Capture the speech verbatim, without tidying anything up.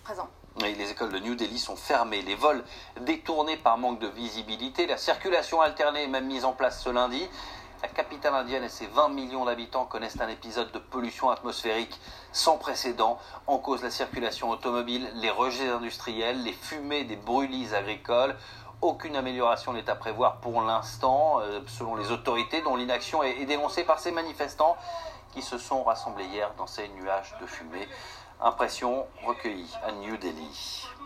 présent. Et les écoles de New Delhi sont fermées, les vols détournés par manque de visibilité, la circulation alternée est même mise en place ce lundi. La capitale indienne et ses vingt millions d'habitants connaissent un épisode de pollution atmosphérique sans précédent. En cause la circulation automobile, les rejets industriels, les fumées des brûlis agricoles. Aucune amélioration n'est à prévoir pour l'instant, euh, selon les autorités, dont l'inaction est, est dénoncée par ces manifestants qui se sont rassemblés hier dans ces nuages de fumée. Impression recueillie à New Delhi.